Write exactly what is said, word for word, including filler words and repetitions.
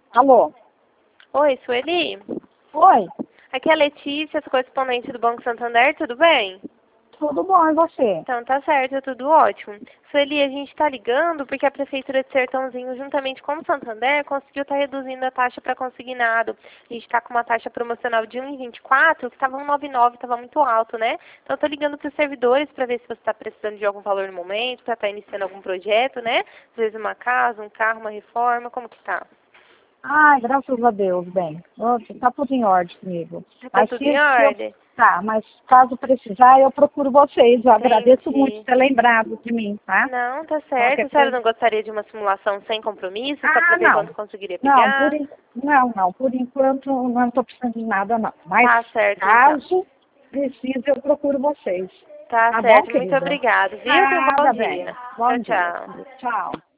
Alô? Oi, Sueli? Oi? Aqui é a Letícia, sou correspondente do Banco Santander, tudo bem? Tudo bom, e você? Então tá certo, tudo ótimo. Sueli, a gente está ligando porque a Prefeitura de Sertãozinho, juntamente com o Santander, conseguiu estar reduzindo a taxa para consignado. A gente está com uma taxa promocional de um vírgula vinte e quatro, que estava um vírgula noventa e nove, estava muito alto, né? Então eu tô ligando para os servidores para ver se você está precisando de algum valor no momento, para estar iniciando algum projeto, né? Às vezes uma casa, um carro, uma reforma, como que tá? Ai, graças a Deus, bem. Nossa, tá tudo em ordem comigo. Já tá Mas tudo se, em se eu, ordem? tá, mas caso precisar, eu procuro vocês. Eu agradeço muito por Entendi. ter lembrado de mim, tá? Não, tá certo. Qualquer A senhora coisa. não gostaria de uma simulação sem compromisso, só Ah, para ver não. quando conseguiria Não, por, pegar? en- não, não. Por enquanto não estou precisando de nada, não. Mas Tá certo, então. caso precise, eu procuro vocês. Tá Tá bom, certo. Muito querida? obrigada, viu? Tenha um bom Nada, bem. dia. Bom Tchau, dia. tchau. Tchau.